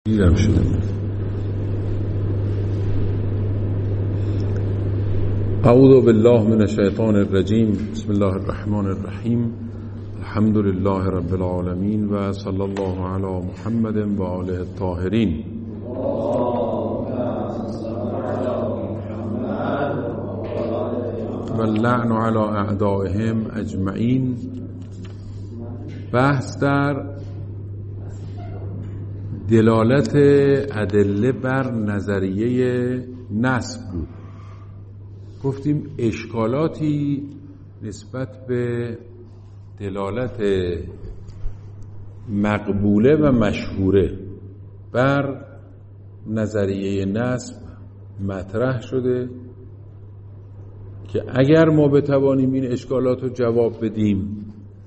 دیدم شده. اعوذ بالله من الشیطان الرجیم. بسم الله الرحمن الرحیم. الحمد لله رب العالمین و صلی الله علی محمد و آله الطاهرین. و اللعن علی اعدائهم اجمعین. بحث در دلالت ادله بر نظریه نسب بود. گفتیم اشکالاتی نسبت به دلالت مقبوله و مشهوره بر نظریه نسب مطرح شده که اگر ما بتوانیم این اشکالات رو جواب بدیم،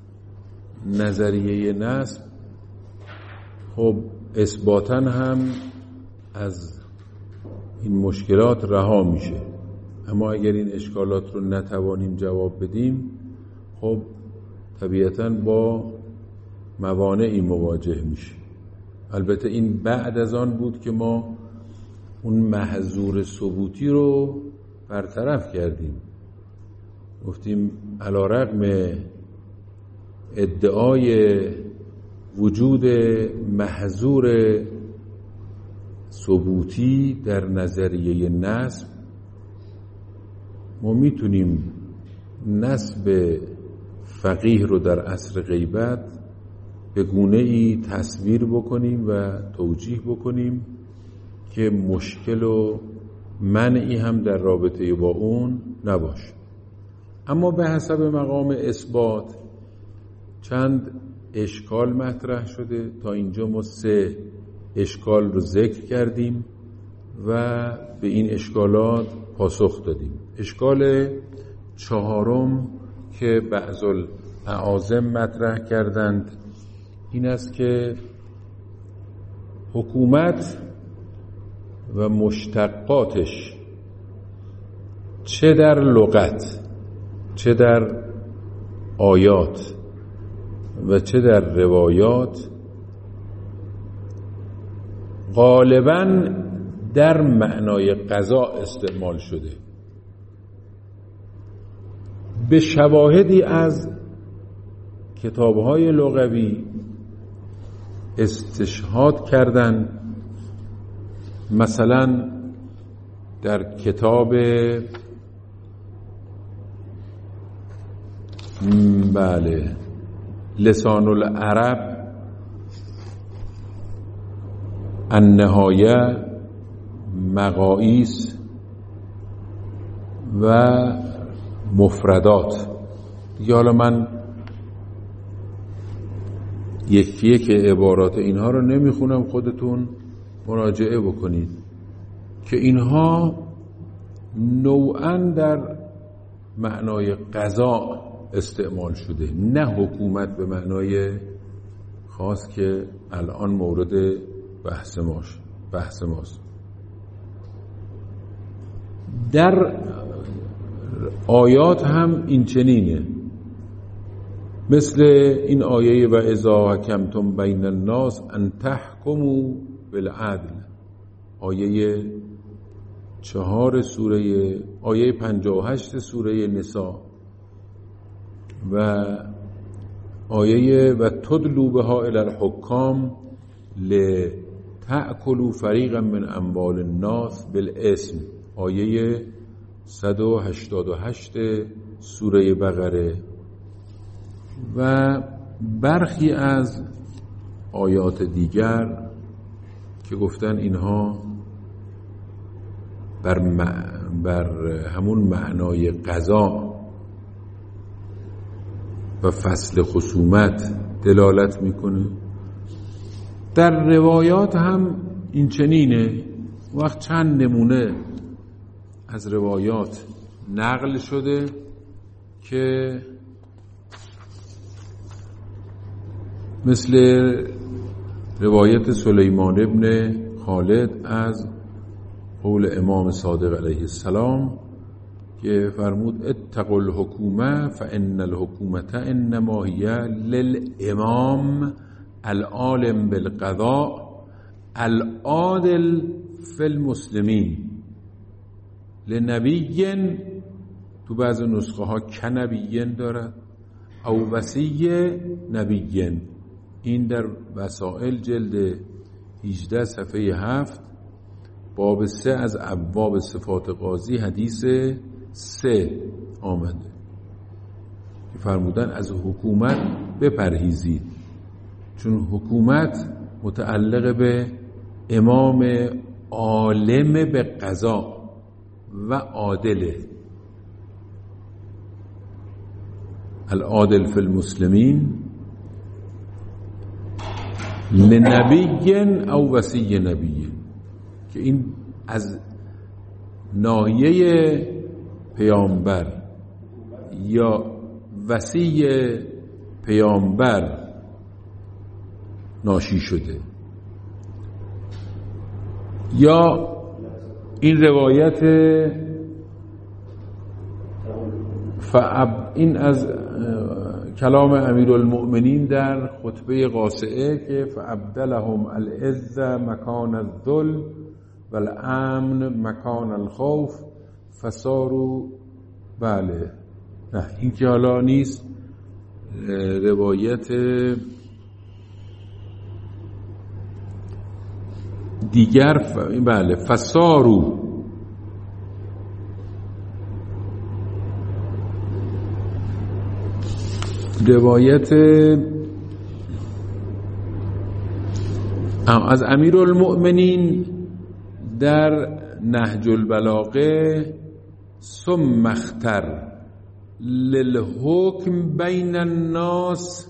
نظریه نسب خب اثباتاً هم از این مشکلات رها میشه. اما اگر این اشکالات رو نتوانیم جواب بدیم، خب طبیعتاً با موانعی مواجه میشه. البته این بعد از آن بود که ما اون محظور ثبوتی رو برطرف کردیم. گفتیم علی رغم ادعای وجود محظور ثبوتی در نظریه نسب، ما میتونیم نسب فقیه رو در عصر غیبت به گونه‌ای تصویر بکنیم و توجیه بکنیم که مشکل و منعی هم در رابطه با اون نباشه. اما به حسب مقام اثبات چند اشکال مطرح شده. تا اینجا ما 3 اشکال رو ذکر کردیم و به این اشکالات پاسخ دادیم. اشکال 4 که بعض الاعاظم مطرح کردند این است که حکومت و مشتقاتش چه در لغت، چه در آیات و چه در روایات غالباً در معنای قضا استعمال شده. به شواهدی از کتاب‌های لغوی استشهاد کردند. مثلا در کتاب لسان العرب النهایه، مقاییس و مفردات. دیگه حالا من یکی که عبارات اینها رو نمیخونم، خودتون مراجعه بکنید که اینها نوعاً در معنای قضا استعمال شده، نه حکومت به معنای خاص که الان مورد بحث ماست. در آیات هم این چنینه، مثل این آیه و اذا حکمتم بین الناس ان تحکموا بالعدل، آیه 4 آیه 58 سوره نساء و آیه و تدلوا بها الی الحکام لتأکلوا فریقا من اموال الناس بالاسم، آیه 188 سوره بقره و برخی از آیات دیگر که گفتن اینها بر همون معنای قضا و فصل خصومت دلالت میکنه. در روایات هم این چنینه. وقت چند نمونه از روایات نقل شده که مثل روایت سلیمان ابن خالد از قول امام صادق علیه السلام که فرمود اتقوا الحکومه فان الحکومه انما هی للامام العالم بالقضاء العادل فی المسلمین لنبی، تو بعض نسخه ها کنبیین دارد، او وصی نبیین. این در وسائل جلد 18 صفحه 7 باب 3 از ابواب صفات قاضی حدیث 3 آمده که فرمودن از حکومت بپرهیزید، چون حکومت متعلق به امام عالم به قضا و عادله. العادل فی المسلمین لنبی او وصی نبی، که این از ناحیه پیامبر یا وصی پیامبر ناشی شده. یا این روایت این از کلام امیرالمؤمنین در خطبه قاصعه که فابدلهم العز مکان الذل والامن مکان الخوف فصاروا، بله نه این که حالا نیست، روایت دیگر بله فصاروا، روایت از امیرالمؤمنین در نهج البلاغه ثم اختر للحکم بین الناس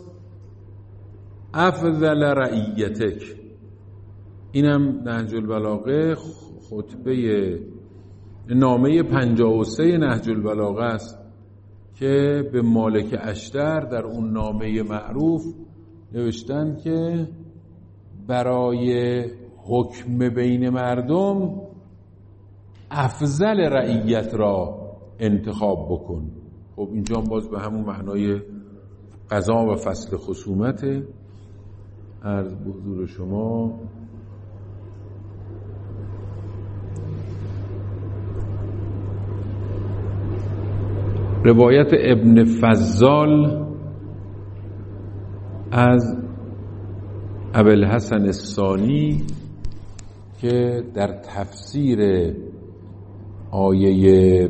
افضل رعیتک. اینم نهج البلاغه خطبه نامه 53 نهج البلاغه است که به مالک اشتر در اون نامه معروف نوشتن که برای حکم بین مردم افضل رعیت را انتخاب بکن. خب اینجا باز به همون معنای قضا و فصل خصومت. عرض به حضور شما روایت ابن فضال از ابوالحسن الثانی که در تفسیر آیه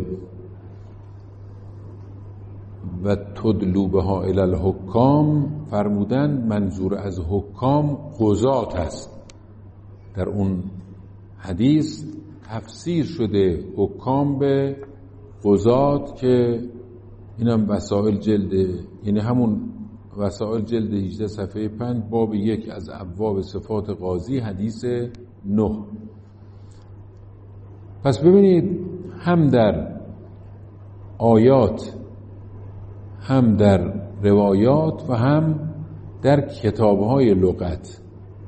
و تدلو بها الی الحکام فرمودن منظور از حکام قضات است. در اون حدیث تفسیر شده حکام به قضات که اینم وسائل جلد، یعنی همون وسائل جلد 18 صفحه 5 باب 1 از ابواب صفات قاضی حدیث 9. پس ببینید هم در آیات هم در روایات و هم در کتاب‌های لغت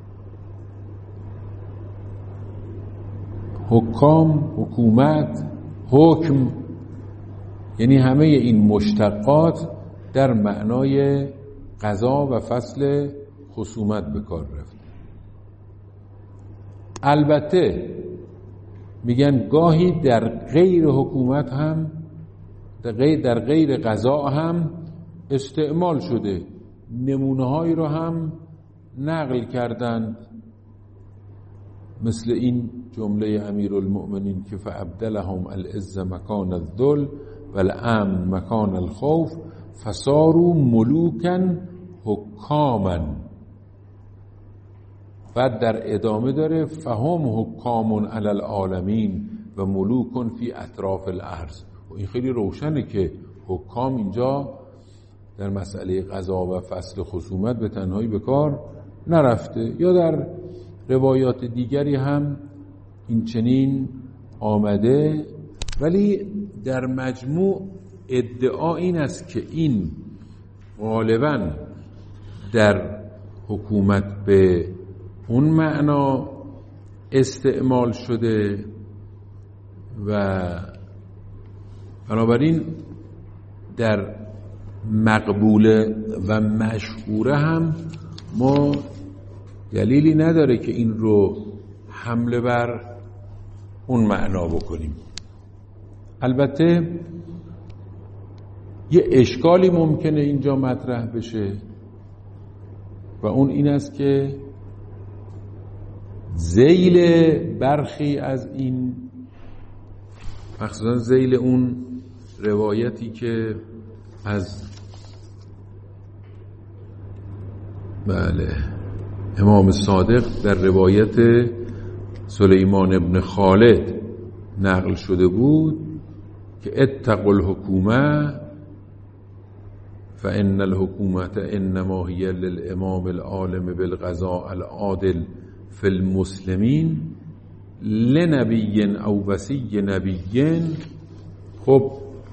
حکام، حکومت، حکم، یعنی همه این مشتقات در معنای قضا و فصل خصومت به کار رفته. البته میگن گاهی در غیر حکومت هم در غیر قضا هم استعمال شده. نمونه‌هایی رو هم نقل کردند مثل این جمله امیرالمؤمنین که فابدلهم العز مکان الذل والامن مکان الخوف فصاروا ملوکا حکاما. بعد در ادامه داره فهم حکام علی العالمین و ملوک فی اطراف الارض. و این خیلی روشنه که حکام اینجا در مسئله قضا و فصل خصومت به تنهایی به کار نرفته. یا در روایات دیگری هم این چنین آمده، ولی در مجموع ادعا این است که این غالباً در حکومت به اون معنا استعمال شده و بنابراین در مقبوله و مشهوره هم ما دلیلی نداره که این رو حمله بر اون معنا بکنیم. البته یه اشکالی ممکنه اینجا مطرح بشه و اون این است که ذیل برخی از این، مخصوصا ذیل اون روایتی که از امام صادق در روایت سلیمان ابن خالد نقل شده بود که اتقوا الحکومه فإن الحکومة انما هي للامام العالم بالقضاء العادل فی المسلمین لنبی او وصی نبی. خب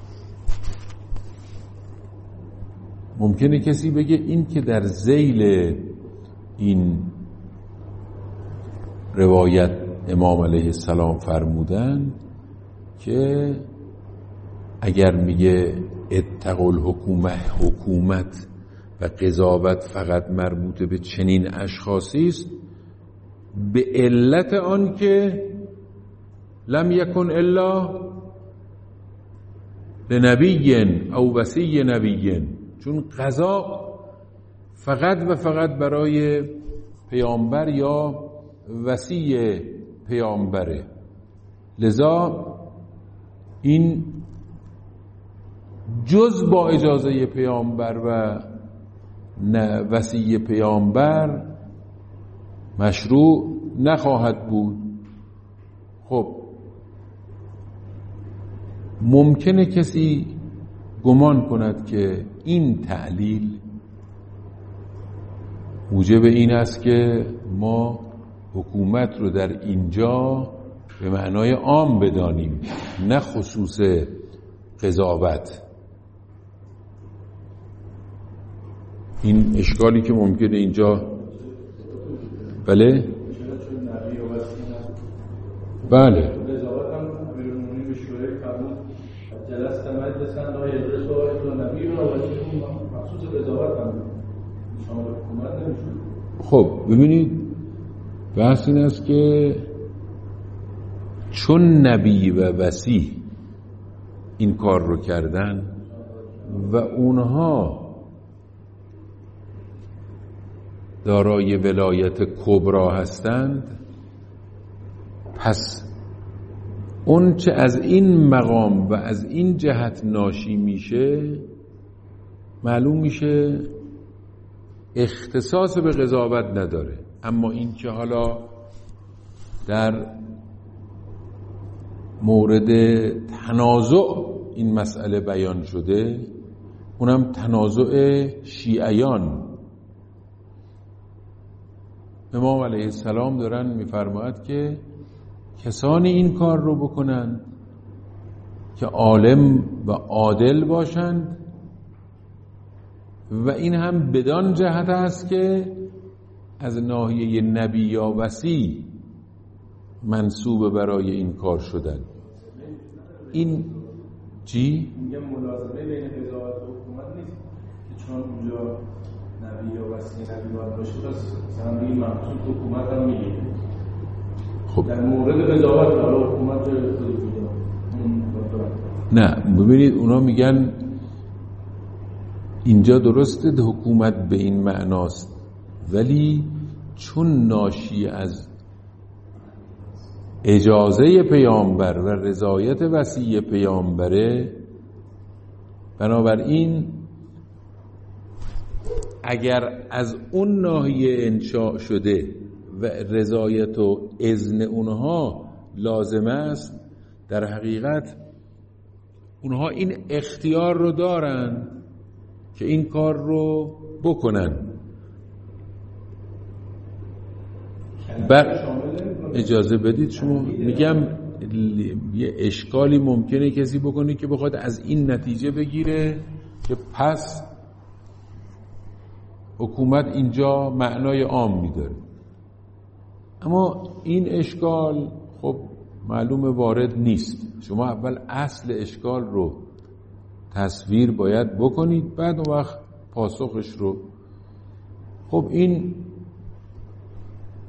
ممکنه کسی بگه این که در ذیل این روایت امام علیه السلام فرمودن که اگر میگه اتقوا الحکومه، حکومت و قضاوت فقط مربوط به چنین اشخاصی است، به علت آن که لم یکن الا لنبی او وصی نبی، چون قضا فقط و فقط برای پیامبر یا وصی پیامبره، لذا این جز با اجازه پیامبر و وصی پیامبر مشروع نخواهد بود. خب ممکنه کسی گمان کند که این تعلیل موجب این است که ما حکومت رو در اینجا به معنای عام بدانیم، نه خصوص قضاوت. این اشکالی که ممکنه اینجا بله خب ببینید بحث این است که چون نبی و وصی این کار رو کردن و اونها دارای ولایت کبرا هستند، پس اون چه از این مقام و از این جهت ناشی میشه معلوم میشه اختصاص به قضاوت نداره. اما این که حالا در مورد تنازع این مسئله بیان شده، اونم تنازع شیعیان، امام علیه السلام دارن میفرماید که کسانی این کار رو بکنند که عالم و عادل باشند و این هم بدان جهت است که از ناحیه نبی یا وصی منصوب برای این کار شدن. این چی؟ میگم ملازمه بین قضاوت و حکومت نیست که چون اونجا نبی یا وصی نبی باید باشه پس مثلا این منصوب حکومت هم میگه. خب در مورد قضاوت حالا حکومت نه، ببینید اونا میگن اینجا درسته حکومت به این معناست، ولی چون ناشی از اجازه پیامبر و رضایت وصی پیامبره، بنابراین اگر از اون ناحیه انشاء شده و رضایت و اذن اونها لازم است، در حقیقت اونها این اختیار رو دارن که این کار رو بکنن. اجازه بدید شما میگم یه اشکالی ممکنه کسی بکنه که بخواد از این نتیجه بگیره که پس حکومت اینجا معنای عام میداره، اما این اشکال خب معلوم وارد نیست. شما اول اصل اشکال رو تصویر باید بکنید، بعد اون وقت پاسخش رو. خب این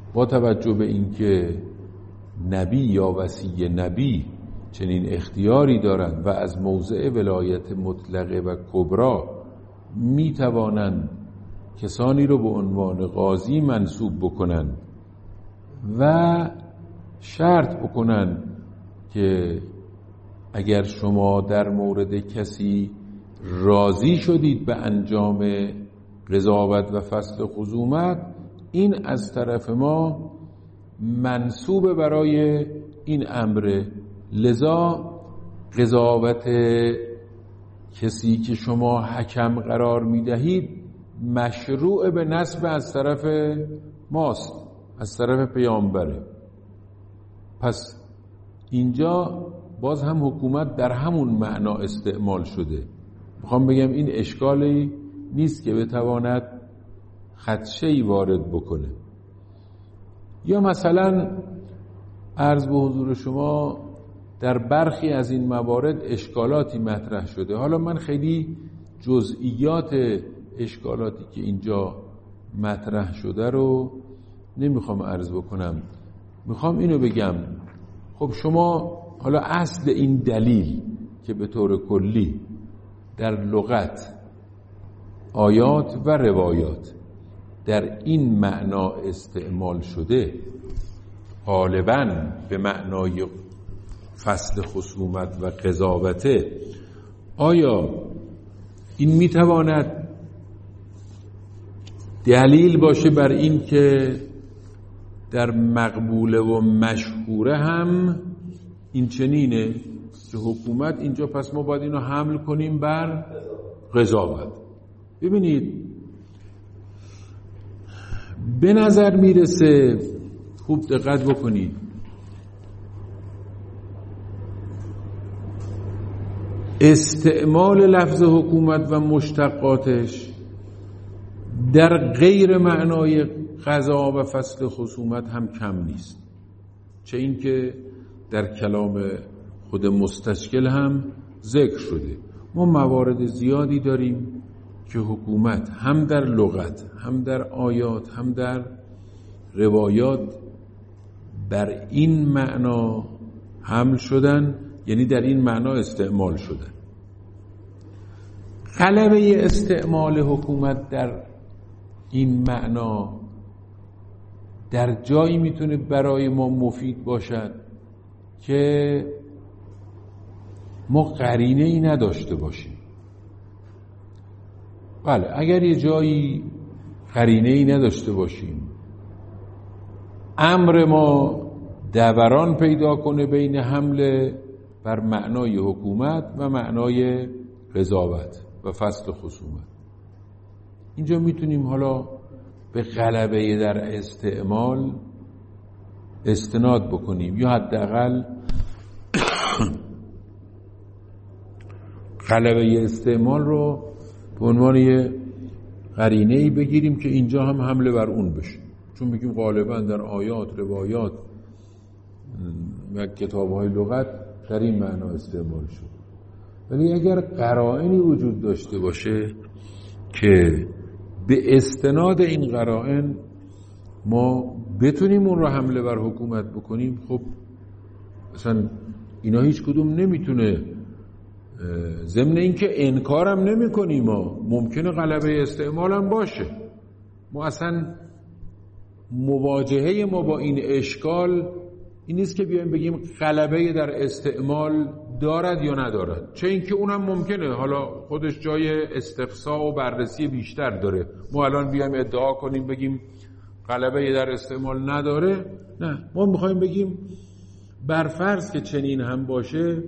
با توجه به اینکه نبی یا وصی نبی چنین اختیاری دارند و از موضع ولایت مطلقه و کبرا می توانند کسانی رو به عنوان قاضی منصوب بکنند و شرط بکنند که اگر شما در مورد کسی راضی شدید به انجام قضاوت و فصل خصومت، این از طرف ما منصوب برای این امر، لذا قضاوت کسی که شما حکم قرار میدهید مشروع به نسب از طرف ماست، از طرف پیامبره. پس اینجا باز هم حکومت در همون معنا استعمال شده. میخوام بگم این اشکالی نیست که بتواند خدشه‌ای وارد بکنه. یا مثلا عرض به حضور شما در برخی از این موارد اشکالاتی مطرح شده. حالا من خیلی جزئیات اشکالاتی که اینجا مطرح شده رو نمیخوام عرض بکنم، میخوام اینو بگم. خب شما حالا اصل این دلیل که به طور کلی در لغت آیات و روایات در این معنا استعمال شده، غالباً به معنای فصل خصومت و قضاوته، آیا این میتواند دلیل باشه بر این که در مقبوله و مشهوره هم این چنینه که حکومت اینجا پس ما باید اینو حمل کنیم بر قضاوت؟ ببینید به نظر میرسه، خوب دقت بکنید، استعمال لفظ حکومت و مشتقاتش در غیر معنای قضا و فصل خصومت هم کم نیست، چه این که در کلام خود مستشکل هم ذکر شده. ما موارد زیادی داریم که حکومت هم در لغت، هم در آیات، هم در روایات بر این معنا حمل شدن، یعنی در این معنا استعمال شدن. غلبه استعمال حکومت در این معنا در جایی میتونه برای ما مفید باشد که ما قرینه ای نداشته باشیم. بله، اگر یه جایی قرینه ای نداشته باشیم، امر ما دوران پیدا کنه بین حمله بر معنای حکومت و معنای قضاوت و فصل خصومت، اینجا میتونیم حالا به غلبه در استعمال استناد بکنیم، یا حداقل غلبه استعمال رو به عنوان یه قرینه‌ای بگیریم که اینجا هم حمله بر اون بشه، چون بگیم غالبا در آیات، روایات و کتاب‌های لغت در این معنا استعمال شد. ولی اگر قرائنی وجود داشته باشه که به استناد این قرائن ما بتونیم اون رو حمله بر حکومت بکنیم، خب اصلا اینا هیچ کدوم نمیتونه، ضمن این که انکارم نمی کنیم، ما ممکنه غلبه استعمال هم باشه. ما اصلا مواجهه ما با این اشکال این نیست که بیایم بگیم غلبه در استعمال دارد یا ندارد، چه اینکه اونم ممکنه حالا خودش جای استقصا و بررسی بیشتر داره. ما الان بیایم ادعا کنیم بگیم غلبه در استعمال نداره، نه، ما میخوایم بگیم برفرض که چنین هم باشه،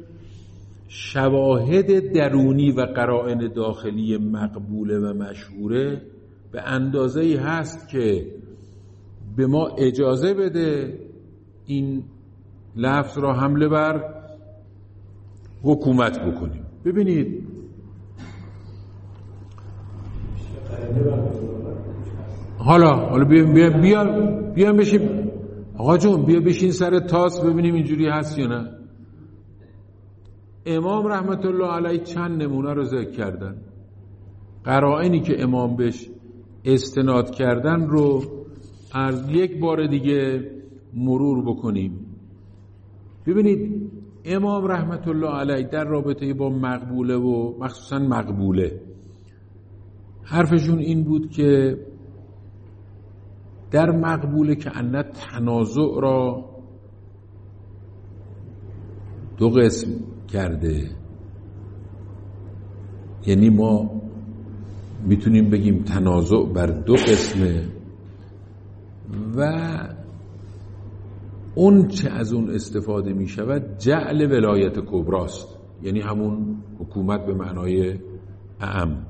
شواهد درونی و قرائن داخلی مقبوله و مشهوره به اندازه‌ای هست که به ما اجازه بده این لفظ را حمله بر حکومت بکنیم. ببینید حالا بیام بشیم، آقا جون بیا بشین سر تاس ببینیم اینجوری هست یا نه. امام رحمت الله علیه چند نمونه رو ذکر کردن، قرائنی که امام بهش استناد کردن رو یک بار دیگه مرور بکنیم. ببینید امام رحمت الله علیه در رابطه با مقبوله و مخصوصا مقبوله حرفشون این بود که در مقبوله که ان تنازع را دو قسم کرده. یعنی ما میتونیم بگیم تنازع بر دو قسمه و اون چه از اون استفاده می شود جعل ولایت کبراست، یعنی همون حکومت به معنای اعم.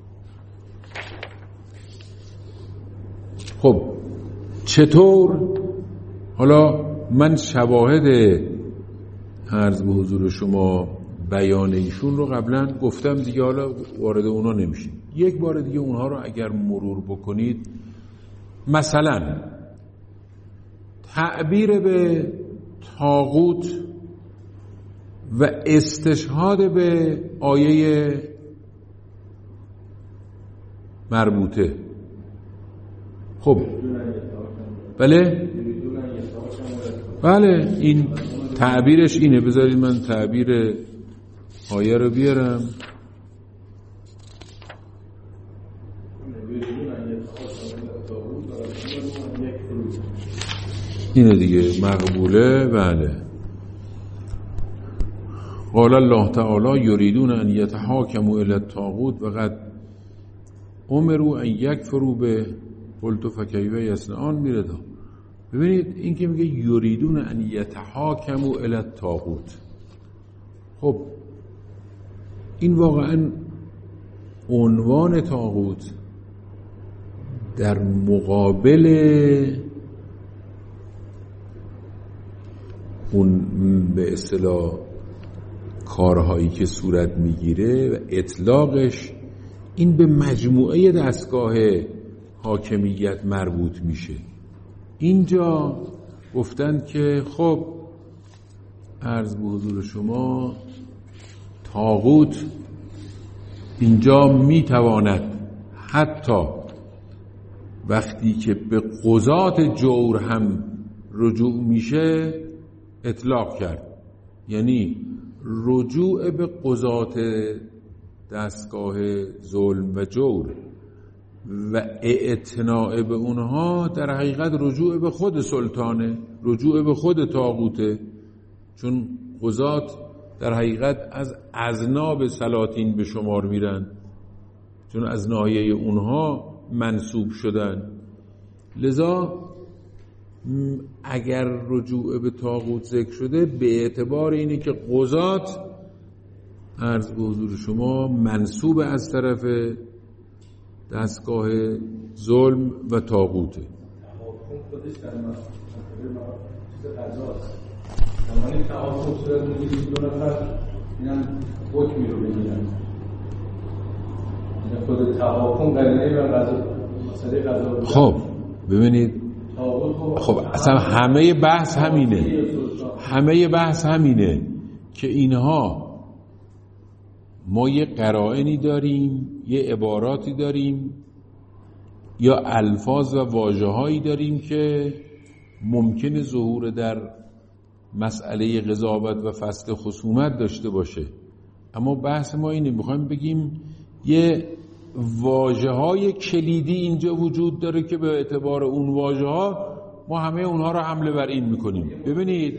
خب چطور؟ حالا من شواهد عرض به حضور شما بیان ایشون رو قبلا گفتم دیگه، حالا وارد اونا نمیشیم. یک بار دیگه اونها رو اگر مرور بکنید، مثلا تعبیر به طاغوت و استشهاد به آیه مربوطه. خب بله این تعبیرش اینه. بذارید من تعبیر آیه رو بیارم. اینه دیگه مقبوله. بله قال الله تعالی یریدون ان یتحاکموا الی الطاغوت و قد امروا ان یکفروا به قلت فکیف یصنعون. میره تا ببینید این که میگه یریدون ان یتحاکموا الی الطاغوت. خب این واقعا عنوان طاغوت در مقابل اون به اصطلاح کارهایی که صورت میگیره و اطلاقش این به مجموعه دستگاه حاکمیت مربوط میشه. اینجا گفتن که خب عرض به حضور شما طاغوت اینجا میتواند حتی وقتی که به قضات جور هم رجوع میشه اطلاق کرد، یعنی رجوع به قضات دستگاه ظلم و جور و اعتناع به اونها در حقیقت رجوع به خود سلطانه، رجوع به خود طاغوته، چون قضات در حقیقت از اذناب سلاطین به شمار میرن، چون از ناحیه اونها منسوب شدن. لذا اگر رجوع به طاغوت ذکر شده به اعتبار اینه که قضات عرض به حضور شما منسوب از طرف دستگاه ظلم و طاغوته. خودش در قضاست. زمانی تحاکم صورت میگیره دو نفر اینم حکمی رو بگیرن. این خود تحاکم قرینه بر قضا مسئله قضا. خب ببینید خب اصلا همه بحث همینه که اینها ما یه قرائنی داریم، یه عباراتی داریم یا الفاظ و واژه‌هایی داریم که ممکنه ظهور در مسئله قضاوت و فصل خصومت داشته باشه. اما بحث ما اینه، میخوایم بگیم یه واژه‌های کلیدی اینجا وجود داره که به اعتبار اون واژه‌ها ما همه اونها رو حمله بر این میکنیم. ببینید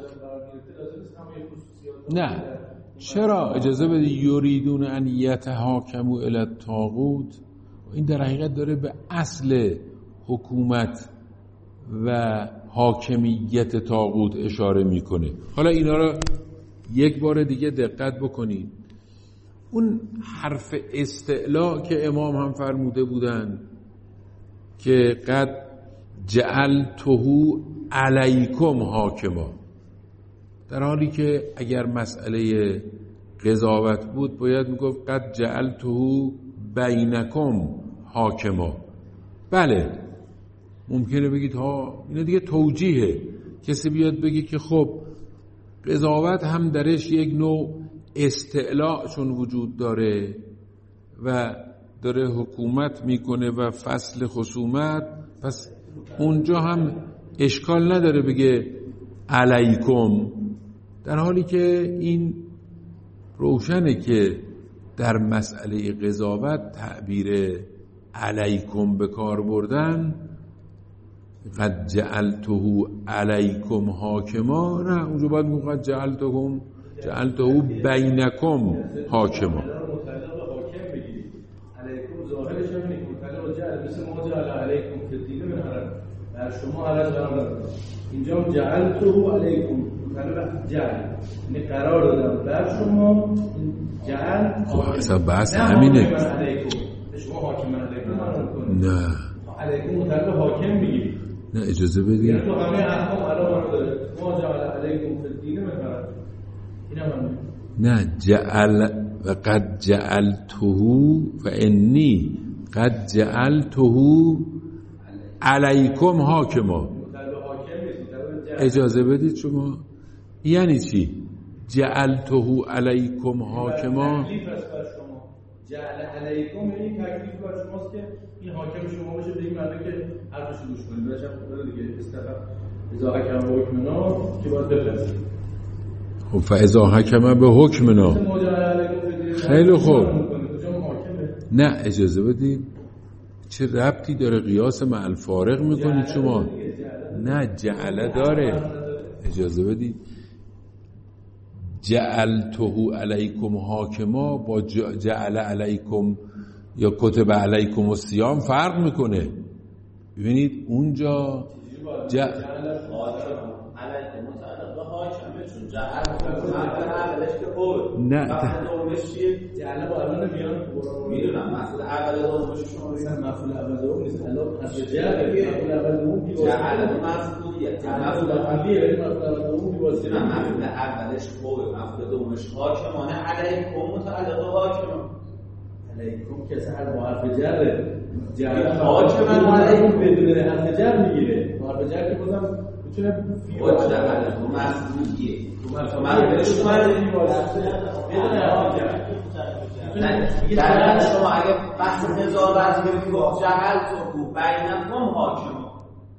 نه چرا اجازه بده یریدون ان یتحاکموا الی الطاغوت، این در حقیقت داره به اصل حکومت و حاکمیت طاغوت اشاره میکنه. حالا اینا رو یک بار دیگه دقت بکنید. اون حرف استعلا که امام هم فرموده بودن که قد جعلته علیکم حاکما، در حالی که اگر مسئله قضاوت بود باید میگفت قد جعلته بینکم حاکما. بله ممکنه بگید ها اینا دیگه توجیهه، کسی بیاد بگه که خب قضاوت هم درش یک نوع استعلاء چون وجود داره و داره حکومت میکنه و فصل خصومت، پس اونجا هم اشکال نداره بگه علیکم، در حالی که این روشنه که در مسئله قضاوت تعبیر علیکم به کار بردن، قد جعلته علیکم حاکما، نه اونجا باید میگه قد جعلته بینکم حاکما. علیکم ظاهرش هم اینه مطلق جعل مثل ما جعل علیکم فی الدین من حرج، در شما حرج قرار ندادم. اینجا جعلته علیکم مطلق جعل، یعنی قرار دادم در شما. جعل اصلا بحث همینه. شما حاکم علیکم قرار کنید. نه علیکم مطلق حاکم بگیرید. نه اجازه بدید. یعنی تو همه احکام علاوه داره. ما جعل علیکم فی الدین من حرج. اینا من نه جعل و قد جعلته و انی قد جعلته علیکم حاکما. اجازه بدید شما یعنی چی؟ جعلته علیکم حاکما تکلیف است بر شما. جعل علیکم یعنی تکلیف بر شماست که این حاکم شما باشه به این معنی که حرفش رو گوش کنید. بهش هم دیگه استفاده اذا حکم به حکمنا که باید بپذیرید. خب فاذا حکم به حکمنا، خیلی خوب. نه اجازه بدید، چه ربطی داره قیاس مع الفارق میکنید شما؟ نه جعله داره. اجازه بدید، جعلته علیکم حاکما با جعل علیکم یا کتب علیکم الصیام فرق میکنه. ببینید اونجا نه جعل با الان میدونم مفعول اول دومش شما میگن مفعول اول دوم نیست. الان حذف جعل مفعول اول دوم جعل مفعولیه، مفعول اولیه مفعول اول دوم واسه مفعول اولش خوبه، مفعول دومش حاکمانه علیکم متعلق حاکم. علیکم که سر با حرف جر حاکم علیکم بدون حرف جر میگیره. حرف جر که بازم میتونه فی وجه مفعولیه. مفعولش اومده واسه بدون حرف جر. در شما اگه بحث نظارت بگید با جعل تو بینکم حاکم،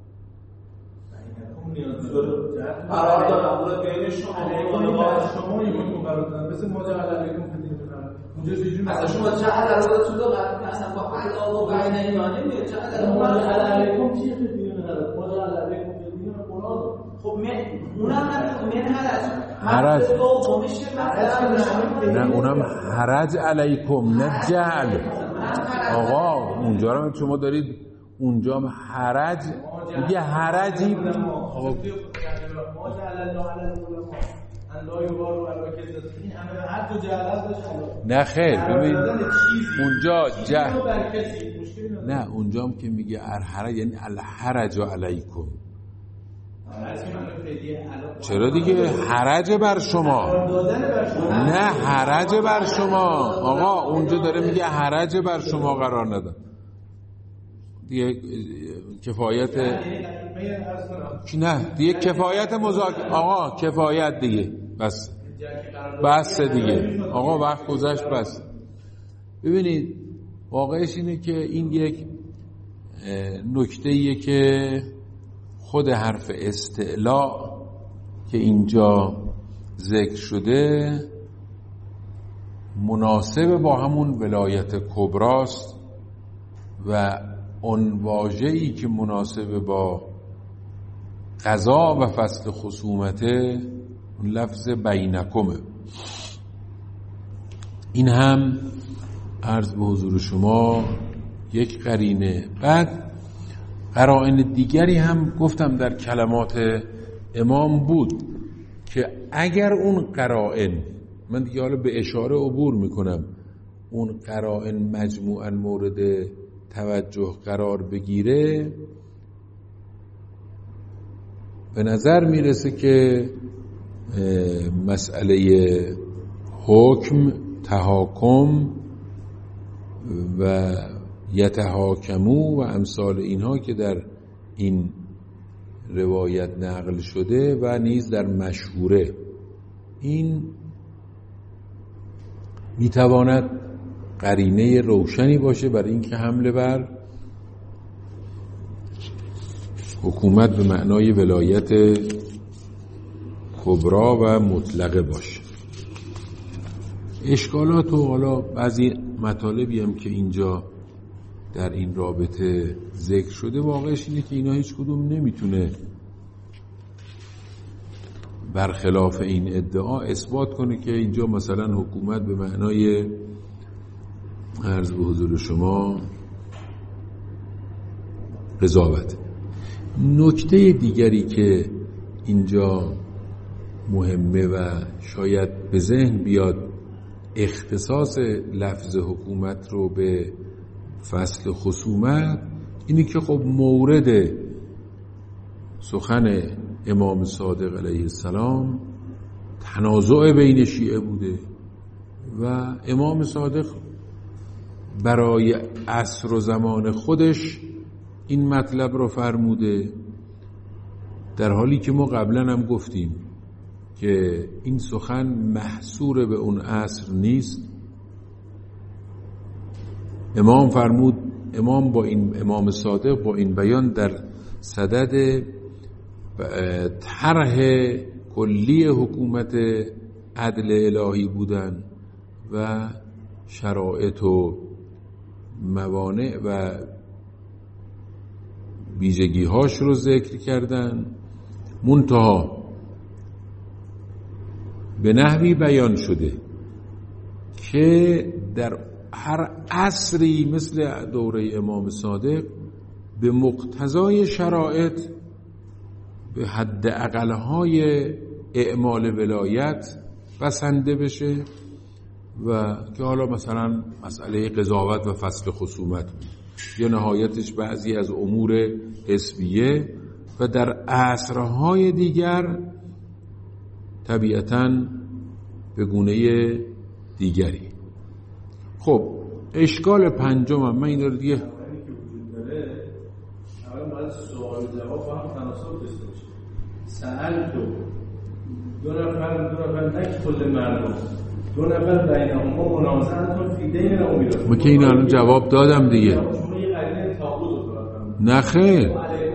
قرار دادن بین شما شما یکم قرار دادن مثل ما جعل علیکم فی الدین اونجا چجوری مثلا شما جعل رو تو لغت اصلا با علاوه بین اینا نمیاد. جعل علیکم چیه فی الدین ما جعل علیکم فی الدین قرآن. خب اونم حرج نه اونم حرج علیکم نه جعل. آقا اونجا رو شما دارید اونجا حرج میگه حرجی. آقا نه خیر ببین اونجا نه اونجا هم که میگه الحرج یعنی الحرج علیکم. چرا دیگه حرج بر شما، نه حرج بر شما. آقا اونجا داره میگه حرج بر شما قرار نداد دیگه. کفایت نه دیگه کفایت مذاکره. آقا کفایت دیگه بس دیگه. آقا وقت گذشت بس. ببینید واقعش اینه که این یک نکته‌ایه که خود حرف استعلاء که اینجا ذکر شده مناسب با همون ولایت کبراست و اون واژه‌ای که مناسب با قضا و فصل خصومته اون لفظ بینکمه. این هم عرض به حضور شما یک قرینه. بعد قرائن دیگری هم گفتم در کلمات امام بود که اگر اون قرائن، من دیگه حالا به اشاره عبور میکنم، اون قرائن مجموعاً مورد توجه قرار بگیره، به نظر میرسه که مسئله حکم، تحاکم و یتحاکمو و امثال اینها که در این روایت نقل شده و نیز در مشهوره، این میتواند قرینه روشنی باشه برای اینکه حمله بر حکومت به معنای ولایت کبرا و مطلقه باشه. اشکالات و حالا بعضی مطالبی هم که اینجا در این رابطه ذکر شده، واقعش اینه که اینا هیچ کدوم نمیتونه برخلاف این ادعا اثبات کنه که اینجا مثلا حکومت به معنای عرض به حضور شما قضاوت. نکته دیگری که اینجا مهمه و شاید به ذهن بیاد اختصاص لفظ حکومت رو به فصل خصومت اینی که خب مورد سخن امام صادق علیه السلام تنازع بین شیعه بوده و امام صادق برای عصر و زمان خودش این مطلب رو فرموده، در حالی که ما قبلا هم گفتیم که این سخن محصور به اون عصر نیست. امام فرمود، امام صادق با این بیان در صدد طرح کلی حکومت عدل الهی بودن و شرایط و موانع و ویژگی‌هاش رو ذکر کردن، منتها به نحوی بیان شده که در هر عصری مثل دوره امام صادق به مقتضای شرایط به حد اقل‌های اعمال ولایت بسنده بشه و که حالا مثلا مسئله قضاوت و فصل خصومت بود یا نهایتش بعضی از امور حسبیه و در عصرهای دیگر طبیعتاً به گونه دیگری. خب اشکال پنجم هم من این رو دیگه اولا باید سوال و جواب با هم تناسب داشته باشه. سأل تو دو نفر نک کل مردم، دو نفر بینهما منازعه فی دین او میراث. ما که این الان جواب دادم دیگه. شما یه قرینه تاغوت رو دادم. نه خیر.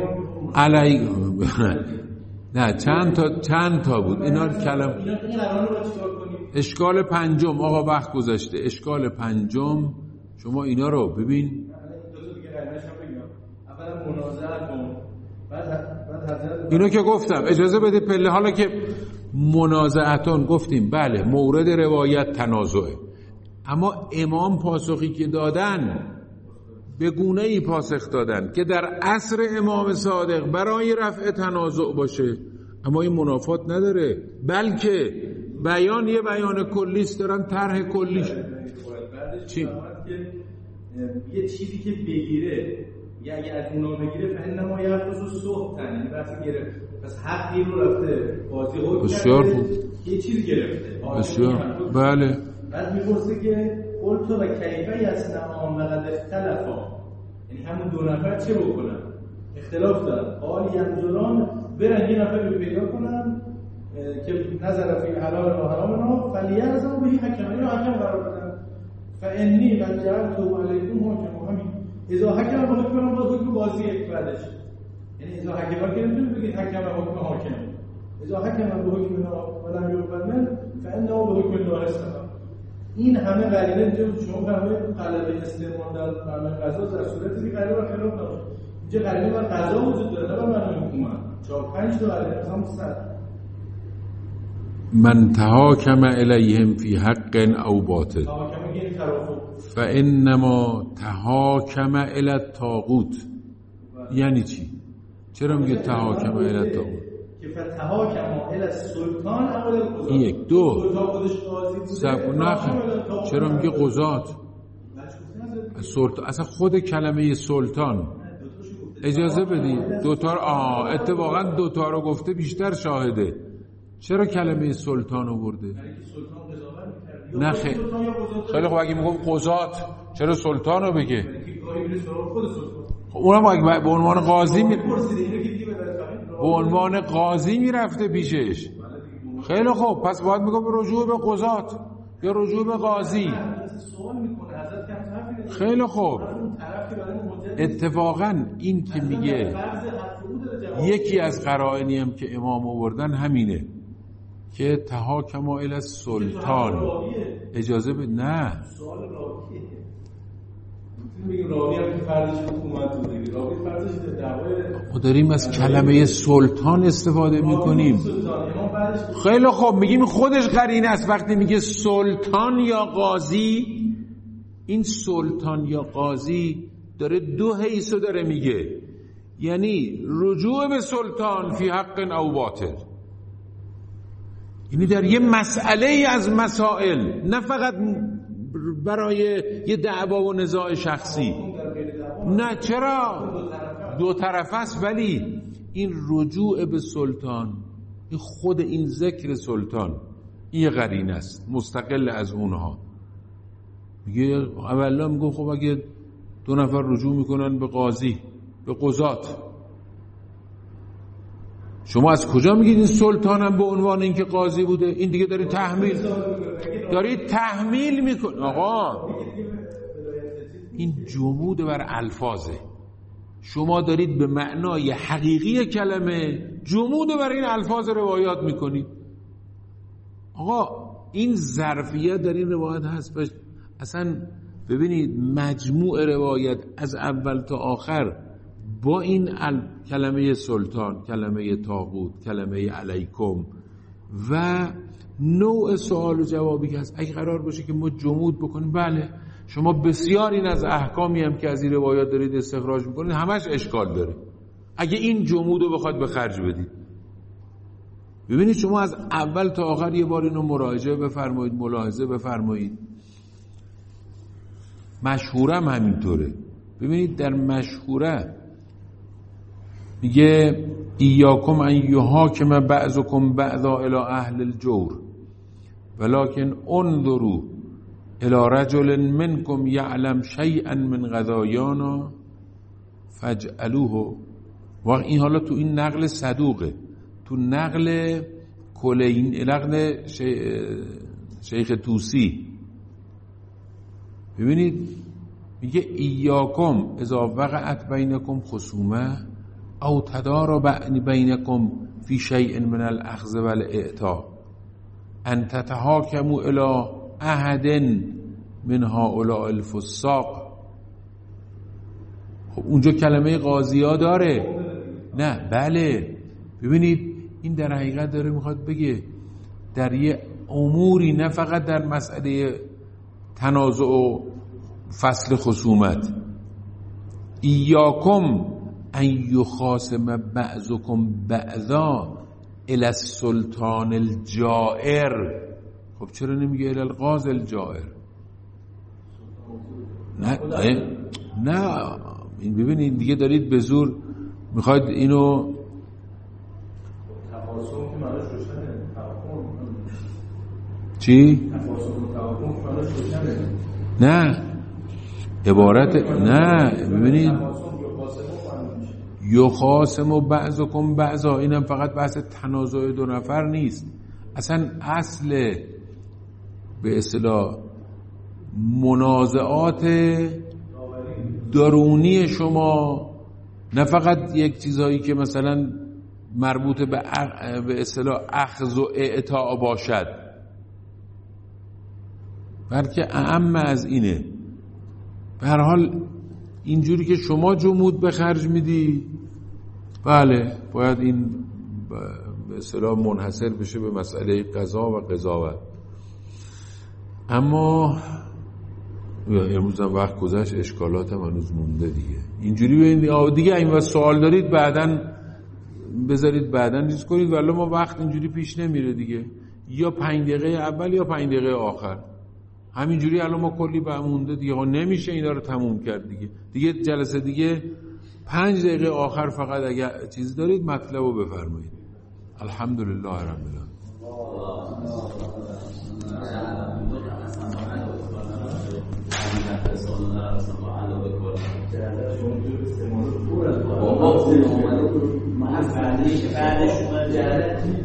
نه چند تا بود اینا کلم. اینا که قراره با چیکار کنیم؟ اشکال پنجم آقا وقت گذشته. اشکال پنجم شما اینا رو ببین. دو تا دیگه قرینه‌اش هم بگم. اولا منازعه کن. بعد اینو که گفتم اجازه بده پله. حالا که منازعتون گفتیم بله مورد روایت تنازعه، اما امام پاسخی که دادن به گونه‌ای پاسخ دادن که در عصر امام صادق برای رفع تنازع باشه، اما این منافات نداره، بلکه بیان یه بیان کلیست، دارن طرح کلیش چی؟ یه چیزی که بگیره یا اگه از اونا بگیره فإنما یخص سوختن، این بحث گرفت، پس حقی رو رفته بازی حکم بسیار خوب یه چیز گرفته بسیار بله. بعد میپرسه که قلت و کیفه یصنعان و قد اختلفا، یعنی همون دو نفر چه بکنن؟ اختلاف دارن. قال ینظران برن یه نفر رو پیدا کنن که نظر فی حلال و حرامنا فلیعظم بهی حکم، یا حکم قرار بدن. فانی قد جعلته علیکم حاکم، همین اذا حکم با حکم با حکم بازی بعدش، یعنی اذا حکم که نمیتونید بگید حکم با حکم حاکم، اذا حکم با حکم ولم یقبل من فانه به حکم الله استقام. این همه قرینه اینجا شما فهمید غلبه استعمال در برنامه قضا در صورتی که قرینه و خلاف نباشه. اینجا قرینه بر قضا وجود داره، نه بر برنامه حکومت. 4-5 تا قرینه مثلا 100 من تحاکم الیهم فی حق او باطل فانما تحاکم الی الطاغوت. یعنی چی؟ چرا میگه تحاکم الی الطاغوت؟ که فتحاکم الی السلطان او الی القضات. یک دو چرا میگه قضات؟ اصلا خود کلمه سلطان اجازه بدید دوتا اتفاقا دوتا رو گفته بیشتر شاهده. چرا کلمه سلطان آورده؟ نه خیلی خب اگه میگم قضات چرا سلطان رو بگه؟ اونم به عنوان قاضی به عنوان قاضی میرفته پیشش. خیلی خوب پس باید میگم رجوع به قضات یا رجوع به قاضی. خیلی خوب اتفاقا این که میگه یکی از قرائنی هم که امام آوردن همینه که تحاکم الی السلطان. اجازه به نه سوال راویه میگیم راوی هم که فرضش حکومت بوده، راوی فرضش دعوای ما داریم از کلمه سلطان استفاده میکنیم. خیلی خوب، میگیم خودش قرینه است. وقتی میگه سلطان یا قاضی، این سلطان یا قاضی داره دو حیثو داره میگه، یعنی رجوع به سلطان فی حق او باطل، یعنی در یه مسئله از مسائل، نه فقط برای یه دعوا و نزاع شخصی. نه چرا؟ دو طرف است، ولی این رجوع به سلطان، این خود این ذکر سلطان، این یه قرینه است مستقل از اونها. میگه اولا میگه خب اگه دو نفر رجوع میکنن به قاضی، به قضات، شما از کجا میگید این سلطان هم به عنوان اینکه قاضی بوده؟ این دیگه دارید تحمیل میکن. آقا این جمود بر الفاظه، شما دارید به معنای حقیقی کلمه جمود بر این الفاظ روایات میکنید. آقا این ظرفیت در این روایت هست. اصلا ببینید مجموع روایت از اول تا آخر با این کلمه سلطان، کلمه طاغوت، کلمه علیکم و نوع سوال و جوابی که هست، اگه قرار باشه که ما جمود بکنیم، بله شما بسیار این از احکامی هم که از این روایات دارید استخراج میکنید همش اشکال داره اگه این جمود رو بخواید به خرج بدید. ببینید شما از اول تا آخر یه بار اینو مراجعه بفرمایید، ملاحظه بفرمایید. مشهوره هم همینطوره. ببینید در مشهوره میگه ایاکم ان یحاکم بعضکم بعضا الی اهل الجور ولکن انظروا الی رجل منکم یعلم شیئا من قضایانا فاجعلوه. واقعا این حالا تو این نقل صدوقه، تو نقل کلین، نقل شیخ طوسی ببینید میگه ایاکم اذا وقعت بینکم خصومه او تدار بینکم فی شیء من الاخذ والاعطاء ان تتحاکموا الی احد من هؤلاء الفساق. خب اونجا کلمه قاضی ها داره؟ نه، بله. ببینید این در حقیقت داره میخواد بگه در یه اموری، نه فقط در مسئله تنازع و فصل خصومت، ایاکم ان یخاصم بعضکم بعضا الی السلطان الجائر. خب چرا نمیگه الی القاضی الجائر؟ نه این ببینید دیگه دارید به زور میخواید اینو چی؟ نه عبارت نه، ببینید یخاصم بعضکم بعضا، اینم فقط بحث تنازع دو نفر نیست، اصلا اصل به اصطلاح منازعات درونی شما، نه فقط یک چیزایی که مثلا مربوط به اصطلاح اخذ و اعطاء باشد، بلکه اعم از اینه. به هر حال اینجوری که شما جمود به خرج میدی، بله باید این به اصطلاح منحصر بشه به مسئله قضا و قضاوت. اما امروز هم وقت گذشت، اشکالات هم هنوز مونده دیگه. اینجوری ببینید دیگه این وقت سوال دارید بعداً بذارید بعداً ریز کنید، ولی ما وقت اینجوری پیش نمیره دیگه، یا 5 دقیقه اول یا 5 دقیقه آخر، همینجوری الان ما کلی به مونده دیگه، نمیشه اینا رو تموم کرد دیگه جلسه دیگه 5 دقیقه آخر فقط اگر چیز دارید مطلب رو بفرمایید. الحمدلله رب العالمین. بعدش